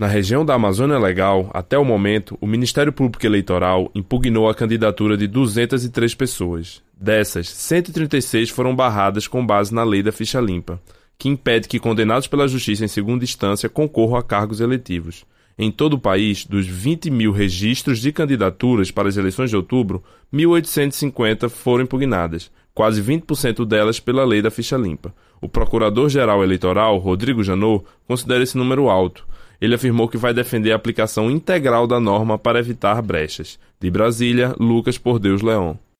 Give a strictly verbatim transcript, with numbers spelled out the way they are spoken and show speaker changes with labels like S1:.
S1: Na região da Amazônia Legal, até o momento, o Ministério Público Eleitoral impugnou a candidatura de duzentas e três pessoas. Dessas, cento e trinta e seis foram barradas com base na lei da ficha limpa, que impede que condenados pela Justiça em segunda instância concorram a cargos eletivos. Em todo o país, dos vinte mil registros de candidaturas para as eleições de outubro, mil oitocentos e cinquenta foram impugnadas, quase vinte por cento delas pela lei da ficha limpa. O Procurador-Geral Eleitoral, Rodrigo Janot, considera esse número alto. Ele afirmou que vai defender a aplicação integral da norma para evitar brechas. De Brasília, Lucas Por Deus Leão.